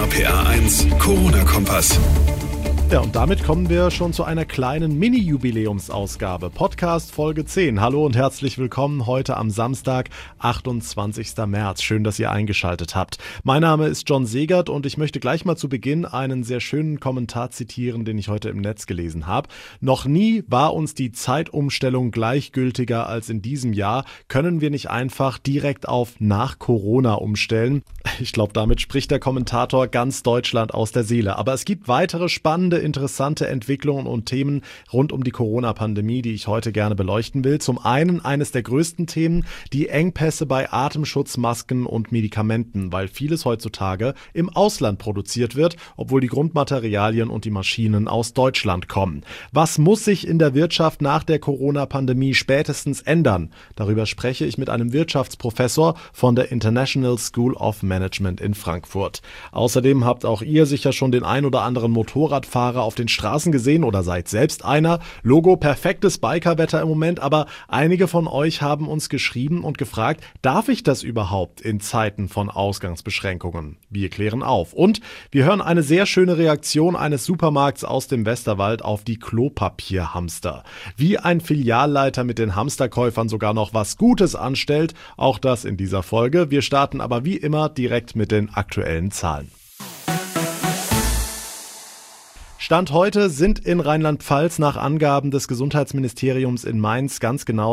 RPA 1 Corona-Kompass. Ja, und damit kommen wir schon zu einer kleinen Mini-Jubiläumsausgabe. Podcast Folge 10. Hallo und herzlich willkommen heute am Samstag, 28. März. Schön, dass ihr eingeschaltet habt. Mein Name ist John Segert und ich möchte gleich mal zu Beginn einen sehr schönen Kommentar zitieren, den ich heute im Netz gelesen habe. Noch nie war uns die Zeitumstellung gleichgültiger als in diesem Jahr. Können wir nicht einfach direkt auf nach Corona umstellen? Ich glaube, damit spricht der Kommentator ganz Deutschland aus der Seele. Aber es gibt weitere spannende, interessante Entwicklungen und Themen rund um die Corona-Pandemie, die ich heute gerne beleuchten will. Zum einen eines der größten Themen, die Engpässe bei Atemschutzmasken und Medikamenten, weil vieles heutzutage im Ausland produziert wird, obwohl die Grundmaterialien und die Maschinen aus Deutschland kommen. Was muss sich in der Wirtschaft nach der Corona-Pandemie spätestens ändern? Darüber spreche ich mit einem Wirtschaftsprofessor von der International School of Management in Frankfurt. Außerdem habt auch ihr sicher schon den ein oder anderen Motorradfahrer auf den Straßen gesehen oder seid selbst einer. Logo perfektes Bikerwetter im Moment, aber einige von euch haben uns geschrieben und gefragt, darf ich das überhaupt in Zeiten von Ausgangsbeschränkungen? Wir klären auf. Und wir hören eine sehr schöne Reaktion eines Supermarkts aus dem Westerwald auf die Klopapierhamster. Wie ein Filialleiter mit den Hamsterkäufern sogar noch was Gutes anstellt, auch das in dieser Folge. Wir starten aber wie immer direkt mit den aktuellen Zahlen. Stand heute sind in Rheinland-Pfalz nach Angaben des Gesundheitsministeriums in Mainz ganz genau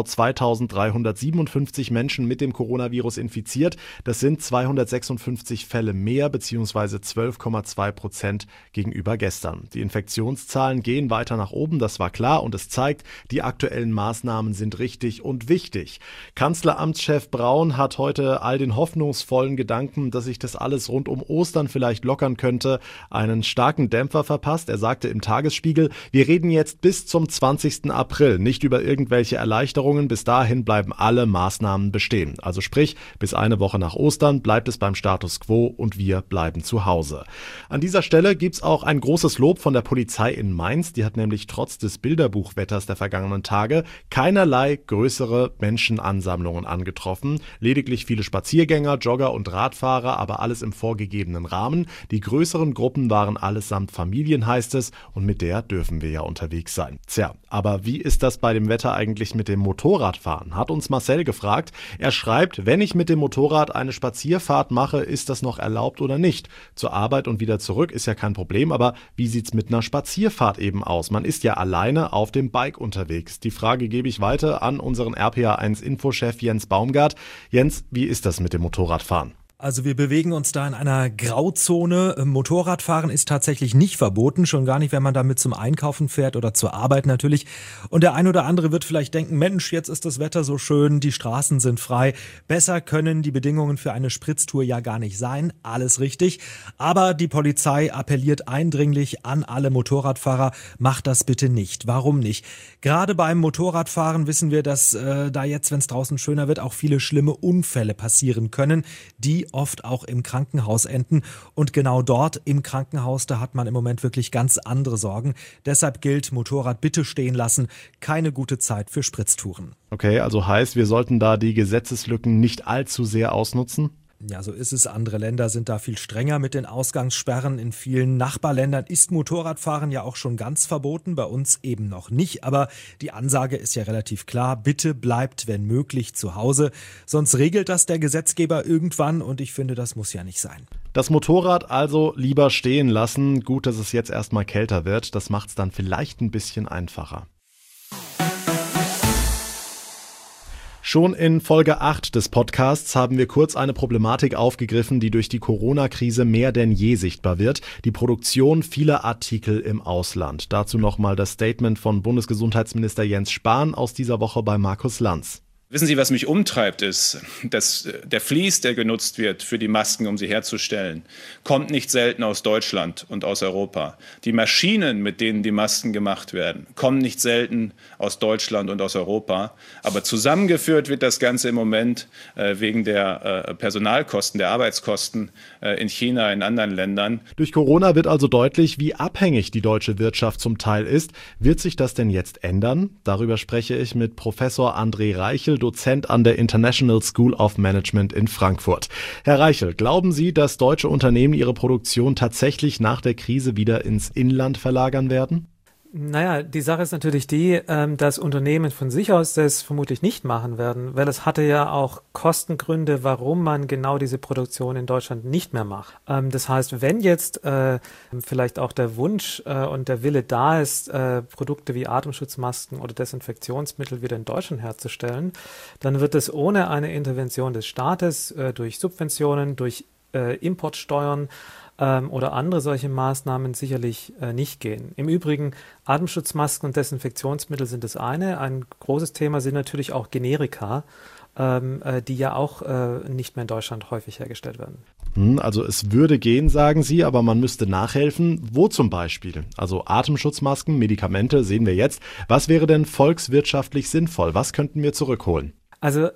2357 Menschen mit dem Coronavirus infiziert. Das sind 256 Fälle mehr bzw. 12,2% gegenüber gestern. Die Infektionszahlen gehen weiter nach oben, das war klar, und es zeigt, die aktuellen Maßnahmen sind richtig und wichtig. Kanzleramtschef Braun hat heute all den hoffnungsvollen Gedanken, dass sich das alles rund um Ostern vielleicht lockern könnte, einen starken Dämpfer verpasst. Er sagte im Tagesspiegel, wir reden jetzt bis zum 20. April nicht über irgendwelche Erleichterungen. Bis dahin bleiben alle Maßnahmen bestehen. Also sprich, bis eine Woche nach Ostern bleibt es beim Status quo und wir bleiben zu Hause. An dieser Stelle gibt's auch ein großes Lob von der Polizei in Mainz. Die hat nämlich trotz des Bilderbuchwetters der vergangenen Tage keinerlei größere Menschenansammlungen angetroffen. Lediglich viele Spaziergänger, Jogger und Radfahrer, aber alles im vorgegebenen Rahmen. Die größeren Gruppen waren allesamt Familien, heißt es, und mit der dürfen wir ja unterwegs sein. Tja, aber wie ist das bei dem Wetter eigentlich mit dem Motorradfahren? Hat uns Marcel gefragt. Er schreibt, wenn ich mit dem Motorrad eine Spazierfahrt mache, ist das noch erlaubt oder nicht? Zur Arbeit und wieder zurück ist ja kein Problem, aber wie sieht's mit einer Spazierfahrt eben aus? Man ist ja alleine auf dem Bike unterwegs. Die Frage gebe ich weiter an unseren RPA1-Infochef Jens Baumgart. Jens, wie ist das mit dem Motorradfahren? Also wir bewegen uns da in einer Grauzone. Motorradfahren ist tatsächlich nicht verboten, schon gar nicht, wenn man damit zum Einkaufen fährt oder zur Arbeit natürlich. Und der ein oder andere wird vielleicht denken, Mensch, jetzt ist das Wetter so schön, die Straßen sind frei. Besser können die Bedingungen für eine Spritztour ja gar nicht sein. Alles richtig. Aber die Polizei appelliert eindringlich an alle Motorradfahrer, macht das bitte nicht. Warum nicht? Gerade beim Motorradfahren wissen wir, dass da jetzt, wenn es draußen schöner wird, auch viele schlimme Unfälle passieren können, die oft auch im Krankenhaus enden. Und genau dort im Krankenhaus, da hat man im Moment wirklich ganz andere Sorgen. Deshalb gilt, Motorrad bitte stehen lassen. Keine gute Zeit für Spritztouren. Okay, also heißt, wir sollten da die Gesetzeslücken nicht allzu sehr ausnutzen? Ja, so ist es. Andere Länder sind da viel strenger mit den Ausgangssperren. In vielen Nachbarländern ist Motorradfahren ja auch schon ganz verboten, bei uns eben noch nicht. Aber die Ansage ist ja relativ klar, bitte bleibt, wenn möglich, zu Hause. Sonst regelt das der Gesetzgeber irgendwann und ich finde, das muss ja nicht sein. Das Motorrad also lieber stehen lassen. Gut, dass es jetzt erstmal kälter wird. Das macht's dann vielleicht ein bisschen einfacher. Schon in Folge 8 des Podcasts haben wir kurz eine Problematik aufgegriffen, die durch die Corona-Krise mehr denn je sichtbar wird. Die Produktion vieler Artikel im Ausland. Dazu nochmal das Statement von Bundesgesundheitsminister Jens Spahn aus dieser Woche bei Markus Lanz. Wissen Sie, was mich umtreibt, ist, dass der Vlies, der genutzt wird für die Masken, um sie herzustellen, kommt nicht selten aus Deutschland und aus Europa. Die Maschinen, mit denen die Masken gemacht werden, kommen nicht selten aus Deutschland und aus Europa. Aber zusammengeführt wird das Ganze im Moment wegen der Personalkosten, der Arbeitskosten in China, in anderen Ländern. Durch Corona wird also deutlich, wie abhängig die deutsche Wirtschaft zum Teil ist. Wird sich das denn jetzt ändern? Darüber spreche ich mit Professor André Reichel, Reichel, Dozent an der International School of Management in Frankfurt. Herr Reichel, glauben Sie, dass deutsche Unternehmen ihre Produktion tatsächlich nach der Krise wieder ins Inland verlagern werden? Naja, die Sache ist natürlich die, dass Unternehmen von sich aus das vermutlich nicht machen werden, weil es hatte ja auch Kostengründe, warum man genau diese Produktion in Deutschland nicht mehr macht. Das heißt, wenn jetzt vielleicht auch der Wunsch und der Wille da ist, Produkte wie Atemschutzmasken oder Desinfektionsmittel wieder in Deutschland herzustellen, dann wird es ohne eine Intervention des Staates durch Subventionen, durch Importsteuern oder andere solche Maßnahmen sicherlich nicht gehen. Im Übrigen, Atemschutzmasken und Desinfektionsmittel sind das eine. Ein großes Thema sind natürlich auch Generika, die ja auch nicht mehr in Deutschland häufig hergestellt werden. Also es würde gehen, sagen Sie, aber man müsste nachhelfen. Wo zum Beispiel? Also Atemschutzmasken, Medikamente sehen wir jetzt. Was wäre denn volkswirtschaftlich sinnvoll? Was könnten wir zurückholen? Also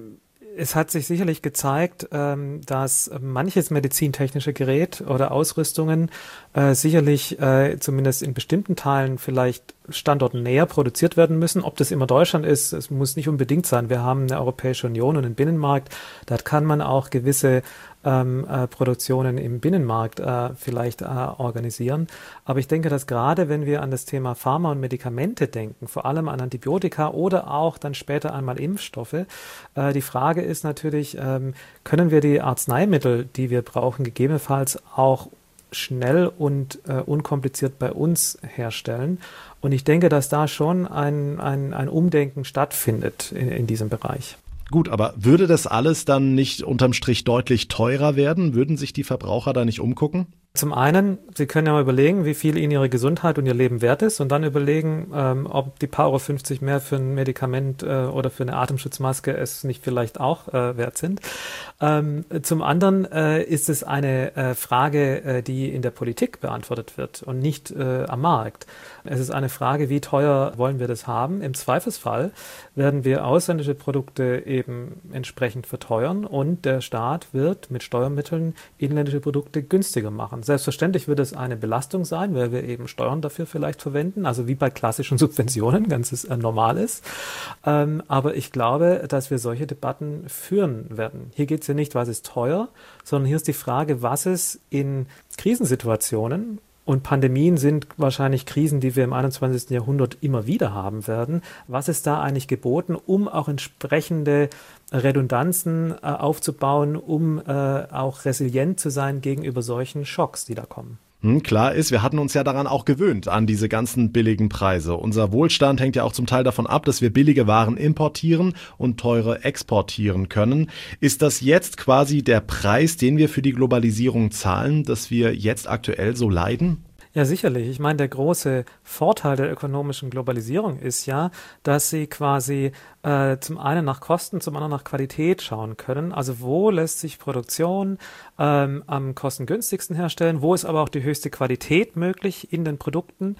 es hat sich sicherlich gezeigt, dass manches medizintechnische Gerät oder Ausrüstungen sicherlich zumindest in bestimmten Teilen vielleicht Standorten näher produziert werden müssen. Ob das immer Deutschland ist, es muss nicht unbedingt sein. Wir haben eine Europäische Union und einen Binnenmarkt. Da kann man auch gewisse Produktionen im Binnenmarkt vielleicht organisieren. Aber ich denke, dass gerade wenn wir an das Thema Pharma und Medikamente denken, vor allem an Antibiotika oder auch dann später einmal Impfstoffe, die Frage ist natürlich, können wir die Arzneimittel, die wir brauchen, gegebenenfalls auch schnell und unkompliziert bei uns herstellen. Und ich denke, dass da schon ein Umdenken stattfindet in diesem Bereich. Gut, aber würde das alles dann nicht unterm Strich deutlich teurer werden? Würden sich die Verbraucher da nicht umgucken? Zum einen, Sie können ja mal überlegen, wie viel Ihnen Ihre Gesundheit und Ihr Leben wert ist und dann überlegen, ob die paar Euro 50 mehr für ein Medikament oder für eine Atemschutzmaske es nicht vielleicht auch wert sind. Zum anderen ist es eine Frage, die in der Politik beantwortet wird und nicht am Markt. Es ist eine Frage, wie teuer wollen wir das haben? Im Zweifelsfall werden wir ausländische Produkte eben entsprechend verteuern und der Staat wird mit Steuermitteln inländische Produkte günstiger machen. Selbstverständlich wird es eine Belastung sein, weil wir eben Steuern dafür vielleicht verwenden, also wie bei klassischen Subventionen, ganz normal ist. Aber ich glaube, dass wir solche Debatten führen werden. Hier geht es ja nicht, was ist teuer, sondern hier ist die Frage, was ist in Krisensituationen, und Pandemien sind wahrscheinlich Krisen, die wir im 21. Jahrhundert immer wieder haben werden. Was ist da eigentlich geboten, um auch entsprechende Redundanzen aufzubauen, um auch resilient zu sein gegenüber solchen Schocks, die da kommen? Klar ist, wir hatten uns ja daran auch gewöhnt, an diese ganzen billigen Preise. Unser Wohlstand hängt ja auch zum Teil davon ab, dass wir billige Waren importieren und teure exportieren können. Ist das jetzt quasi der Preis, den wir für die Globalisierung zahlen, dass wir jetzt aktuell so leiden? Ja, sicherlich. Ich meine, der große Vorteil der ökonomischen Globalisierung ist ja, dass sie quasi zum einen nach Kosten, zum anderen nach Qualität schauen können. Also wo lässt sich Produktion am kostengünstigsten herstellen, wo ist aber auch die höchste Qualität möglich in den Produkten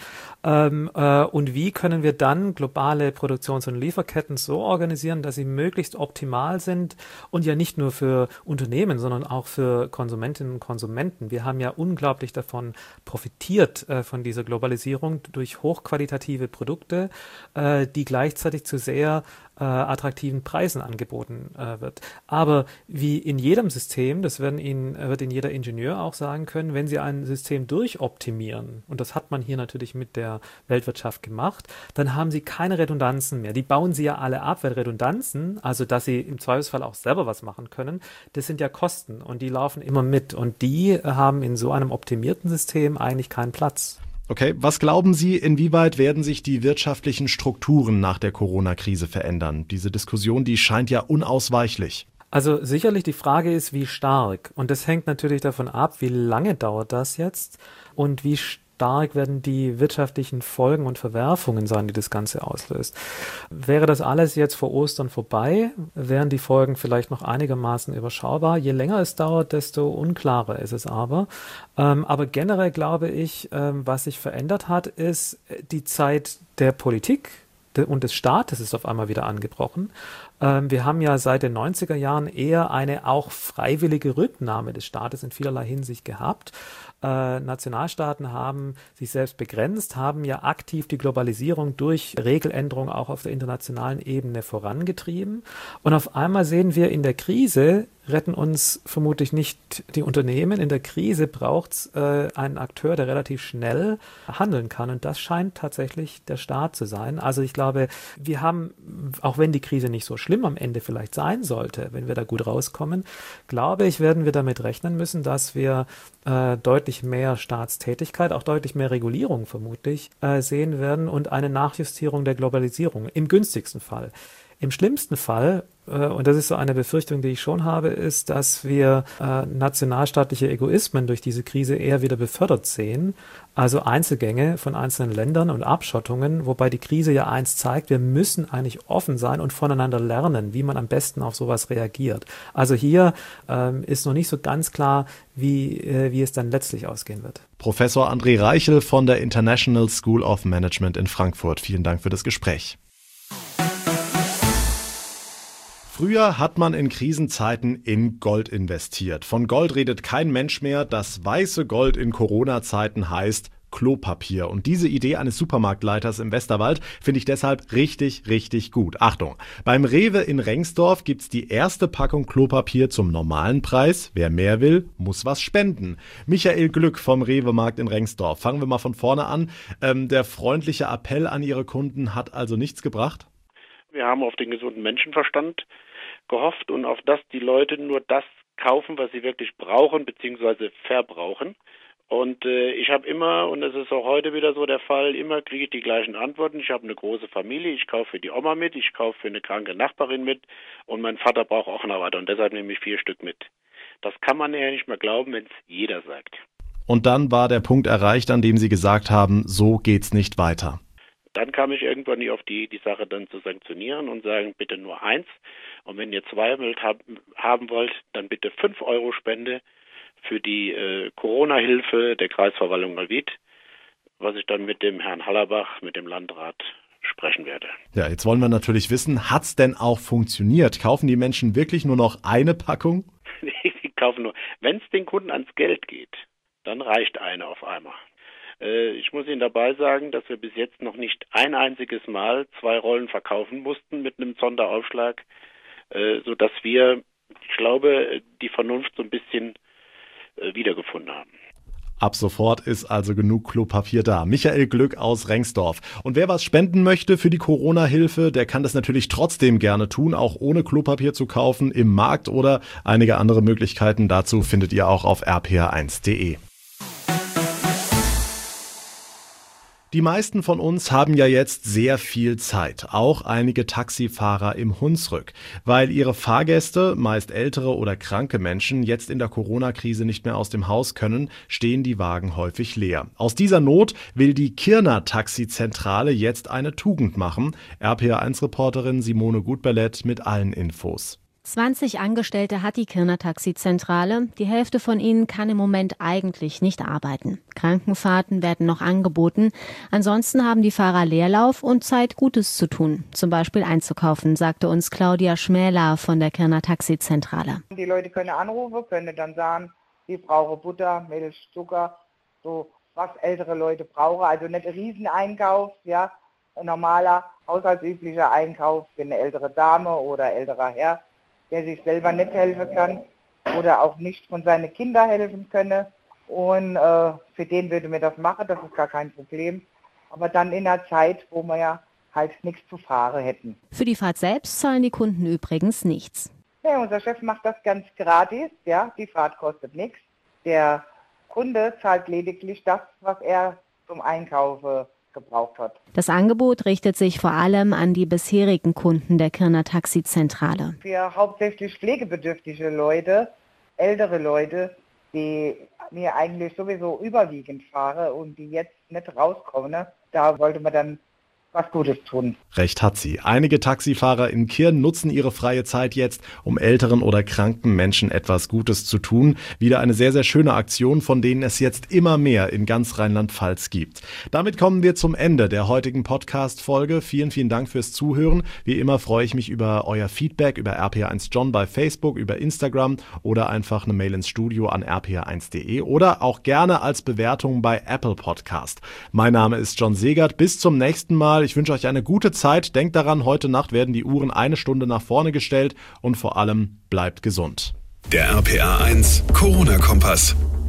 und wie können wir dann globale Produktions- und Lieferketten so organisieren, dass sie möglichst optimal sind und ja nicht nur für Unternehmen, sondern auch für Konsumentinnen und Konsumenten. Wir haben ja unglaublich davon profitiert, von dieser Globalisierung durch hochqualitative Produkte, die gleichzeitig zu sehr attraktiven Preisen angeboten wird. Aber wie in jedem System, das wird Ihnen jeder Ingenieur auch sagen können, wenn Sie ein System durchoptimieren, und das hat man hier natürlich mit der Weltwirtschaft gemacht, dann haben Sie keine Redundanzen mehr. Die bauen Sie ja alle ab, weil Redundanzen, also dass Sie im Zweifelsfall auch selber was machen können, das sind ja Kosten und die laufen immer mit und die haben in so einem optimierten System eigentlich keinen Platz. Okay, was glauben Sie, inwieweit werden sich die wirtschaftlichen Strukturen nach der Corona-Krise verändern? Diese Diskussion, die scheint ja unausweichlich. Also sicherlich die Frage ist, wie stark. Und das hängt natürlich davon ab, wie lange dauert das jetzt und wie stark werden die wirtschaftlichen Folgen und Verwerfungen sein, die das Ganze auslöst. Wäre das alles jetzt vor Ostern vorbei, wären die Folgen vielleicht noch einigermaßen überschaubar. Je länger es dauert, desto unklarer ist es aber. Aber generell glaube ich, was sich verändert hat, ist die Zeit der Politik und des Staates ist auf einmal wieder angebrochen. Wir haben ja seit den 90er Jahren eher eine auch freiwillige Rücknahme des Staates in vielerlei Hinsicht gehabt. Nationalstaaten haben sich selbst begrenzt, haben ja aktiv die Globalisierung durch Regeländerungen auch auf der internationalen Ebene vorangetrieben. Und auf einmal sehen wir, in der Krise retten uns vermutlich nicht die Unternehmen. In der Krise braucht es einen Akteur, der relativ schnell handeln kann. Und das scheint tatsächlich der Staat zu sein. Also ich glaube, wir haben, auch wenn die Krise nicht so schlimm am Ende vielleicht sein sollte, wenn wir da gut rauskommen, glaube ich, werden wir damit rechnen müssen, dass wir deutlich mehr Staatstätigkeit, auch deutlich mehr Regulierung vermutlich sehen werden und eine Nachjustierung der Globalisierung im günstigsten Fall. Im schlimmsten Fall, und das ist so eine Befürchtung, die ich schon habe, ist, dass wir nationalstaatliche Egoismen durch diese Krise eher wieder befördert sehen, also Einzelgänge von einzelnen Ländern und Abschottungen, wobei die Krise ja eins zeigt, wir müssen eigentlich offen sein und voneinander lernen, wie man am besten auf sowas reagiert. Also hier ist noch nicht so ganz klar, wie es dann letztlich ausgehen wird. Professor André Reichel von der International School of Management in Frankfurt. Vielen Dank für das Gespräch. Früher hat man in Krisenzeiten in Gold investiert. Von Gold redet kein Mensch mehr. Das weiße Gold in Corona-Zeiten heißt Klopapier. Und diese Idee eines Supermarktleiters im Westerwald finde ich deshalb richtig, richtig gut. Achtung, beim Rewe in Rengsdorf gibt's die erste Packung Klopapier zum normalen Preis. Wer mehr will, muss was spenden. Michael Glück vom Rewe-Markt in Rengsdorf. Fangen wir mal von vorne an. Der freundliche Appell an Ihre Kunden hat also nichts gebracht? Wir haben auf den gesunden Menschenverstand gehofft und auf das die Leute nur das kaufen, was sie wirklich brauchen bzw. verbrauchen. Und ich habe immer, und das ist auch heute wieder so der Fall, immer kriege ich die gleichen Antworten. Ich habe eine große Familie, ich kaufe für die Oma mit, ich kaufe für eine kranke Nachbarin mit und mein Vater braucht auch noch was und deshalb nehme ich 4 Stück mit. Das kann man ja nicht mehr glauben, wenn es jeder sagt. Und dann war der Punkt erreicht, an dem Sie gesagt haben, so geht's nicht weiter. Dann kam ich irgendwann nicht auf die Sache dann zu sanktionieren und sagen, bitte nur 1. Und wenn ihr 2 haben wollt, dann bitte 5 € Spende für die Corona-Hilfe der Kreisverwaltung Neuwied, was ich dann mit dem Herrn Hallerbach, mit dem Landrat, sprechen werde. Ja, jetzt wollen wir natürlich wissen, hat's denn auch funktioniert? Kaufen die Menschen wirklich nur noch eine Packung? Die kaufen nur. Wenn es den Kunden ans Geld geht, dann reicht eine auf einmal. Ich muss Ihnen dabei sagen, dass wir bis jetzt noch nicht ein einziges Mal 2 Rollen verkaufen mussten mit einem Sonderaufschlag, sodass wir, ich glaube, die Vernunft so ein bisschen wiedergefunden haben. Ab sofort ist also genug Klopapier da. Michael Glück aus Rengsdorf. Und wer was spenden möchte für die Corona-Hilfe, der kann das natürlich trotzdem gerne tun, auch ohne Klopapier zu kaufen im Markt oder einige andere Möglichkeiten dazu findet ihr auch auf rpr1.de. Die meisten von uns haben ja jetzt sehr viel Zeit, auch einige Taxifahrer im Hunsrück. Weil ihre Fahrgäste, meist ältere oder kranke Menschen, jetzt in der Corona-Krise nicht mehr aus dem Haus können, stehen die Wagen häufig leer. Aus dieser Not will die Kirner Taxizentrale jetzt eine Tugend machen. RPR1-Reporterin Simone Gutballett mit allen Infos. 20 Angestellte hat die Kirner Taxizentrale. Die Hälfte von ihnen kann im Moment eigentlich nicht arbeiten. Krankenfahrten werden noch angeboten. Ansonsten haben die Fahrer Leerlauf und Zeit, Gutes zu tun. Zum Beispiel einzukaufen, sagte uns Claudia Schmäler von der Kirner Taxizentrale. Die Leute können anrufen, können dann sagen, sie brauchen Butter, Milch, Zucker, so was ältere Leute brauchen. Also nicht ein Rieseneinkauf, ja, ein normaler, haushaltsüblicher Einkauf für eine ältere Dame oder älterer Herr, der sich selber nicht helfen kann oder auch nicht von seinen Kindern helfen könne. Und für den würde mir das machen, das ist gar kein Problem. Aber dann in einer Zeit, wo wir ja halt nichts zu fahren hätten. Für die Fahrt selbst zahlen die Kunden übrigens nichts. Ja, unser Chef macht das ganz gratis, ja, die Fahrt kostet nichts. Der Kunde zahlt lediglich das, was er zum Einkaufen gebraucht hat. Das Angebot richtet sich vor allem an die bisherigen Kunden der Kirner Taxizentrale. Für hauptsächlich pflegebedürftige Leute, ältere Leute, die mir eigentlich sowieso überwiegend fahren und die jetzt nicht rauskommen, da wollte man dann was Gutes tun. Recht hat sie. Einige Taxifahrer in Kirn nutzen ihre freie Zeit jetzt, um älteren oder kranken Menschen etwas Gutes zu tun. Wieder eine sehr, sehr schöne Aktion, von denen es jetzt immer mehr in ganz Rheinland-Pfalz gibt. Damit kommen wir zum Ende der heutigen Podcast-Folge. Vielen, vielen Dank fürs Zuhören. Wie immer freue ich mich über euer Feedback, über rpa1john bei Facebook, über Instagram oder einfach eine Mail ins Studio an rpa1.de oder auch gerne als Bewertung bei Apple Podcast. Mein Name ist John Segert. Bis zum nächsten Mal. Ich wünsche euch eine gute Zeit. Denkt daran, heute Nacht werden die Uhren 1 Stunde nach vorne gestellt und vor allem bleibt gesund. Der RPA1 Corona-Kompass.